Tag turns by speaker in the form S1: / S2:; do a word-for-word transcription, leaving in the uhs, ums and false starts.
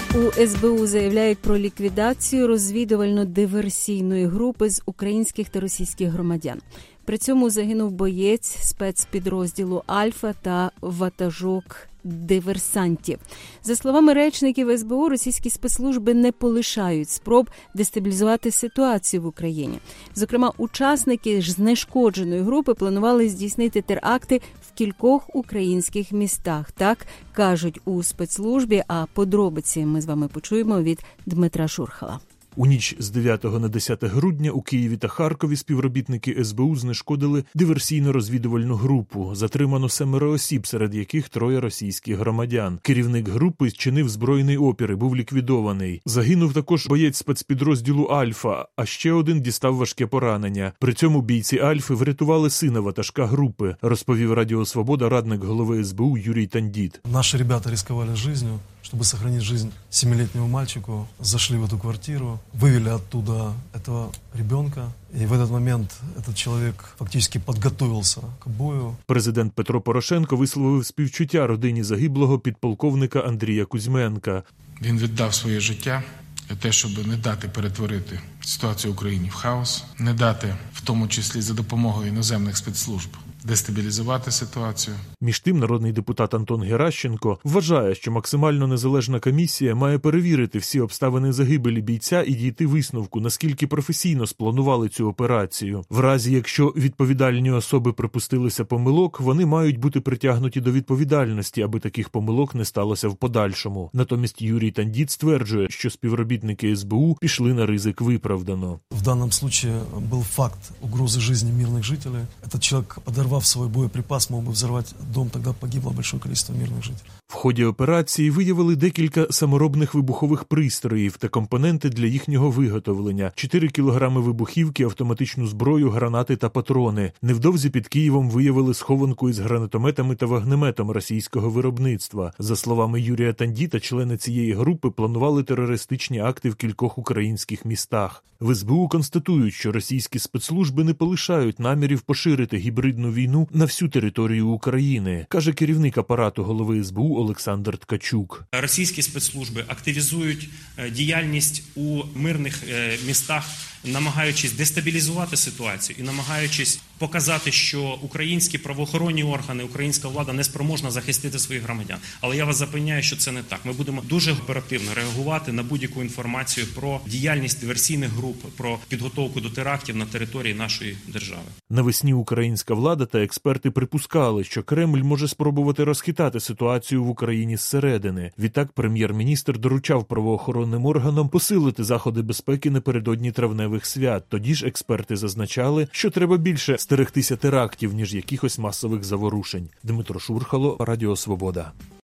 S1: У ес бе у заявляють про ліквідацію розвідувально-диверсійної групи з українських та російських громадян. При цьому загинув боєць спецпідрозділу «Альфа» та ватажок диверсантів. За словами речників ес бе у, російські спецслужби не полишають спроб дестабілізувати ситуацію в Україні. Зокрема, учасники ж знешкодженої групи планували здійснити теракти в кількох українських містах. Так кажуть у спецслужбі, а подробиці ми з вами почуємо від Дмитра Шурхала.
S2: У ніч з дев'ятого на десяте грудня у Києві та Харкові співробітники ес бе у знешкодили диверсійно-розвідувальну групу. Затримано семеро осіб, серед яких троє російських громадян. Керівник групи чинив збройний опір і був ліквідований. Загинув також боєць спецпідрозділу «Альфа», а ще один дістав важке поранення. При цьому бійці «Альфи» врятували сина ватажка групи, розповів Радіо Свобода радник голови ес бе у Юрій Тандіт.
S3: Наші ребята ризикували життю, щоб сохранить жизнь семилетнему мальчику. Зашли в эту квартиру, вывели оттуда этого ребенка. И в этот момент этот человек фактически подготовился к бою.
S2: Президент Петро Порошенко висловив співчуття родині загиблого підполковника Андрія Кузьменка.
S4: Він віддав своє життя для те, щоб не дати перетворити ситуацію в Україні в хаос, не дати, в тому числі за допомогою іноземних спецслужб, дестабілізувати ситуацію.
S2: Між тим, народний депутат Антон Геращенко вважає, що максимально незалежна комісія має перевірити всі обставини загибелі бійця і дійти висновку, наскільки професійно спланували цю операцію. В разі, якщо відповідальні особи припустилися помилок, вони мають бути притягнуті до відповідальності, аби таких помилок не сталося в подальшому. Натомість Юрій Тандіт стверджує, що співробітники ес бе у пішли на ризик виправдано.
S3: В данном случае был факт угрозы жизни мирных жителей. Этот человек, подорвав свой боеприпас, мог бы взорвать дом, тогда погибло большое количество мирных жителей.
S2: В ході операції виявили декілька саморобних вибухових пристроїв та компоненти для їхнього виготовлення, чотири кілограми вибухівки, автоматичну зброю, гранати та патрони. Невдовзі під Києвом виявили схованку із гранатометами та вогнеметом російського виробництва. За словами Юрія Тандіта, члени цієї групи планували терористичні акти в кількох українських містах. В ес бе у констатують, що російські спецслужби не полишають намірів поширити гібридну війну на всю територію України, каже керівник апарату голови ес бе у Олександр Ткачук.
S5: Російські спецслужби активізують діяльність у мирних містах, намагаючись дестабілізувати ситуацію і намагаючись показати, що українські правоохоронні органи, українська влада не спроможна захистити своїх громадян. Але я вас запевняю, що це не так. Ми будемо дуже оперативно реагувати на будь-яку інформацію про діяльність диверсійних груп, про підготовку до терактів на території нашої держави.
S2: Навесні українська влада та експерти припускали, що Кремль може спробувати розхитати ситуацію в Україні зсередини. Відтак прем'єр-міністр доручав правоохоронним органам посилити заходи безпеки напередодні травневих свят. Тоді ж експерти зазначали, що треба більше стерегтися терактів, ніж якихось масових заворушень. Дмитро Шурхало, Радіо Свобода.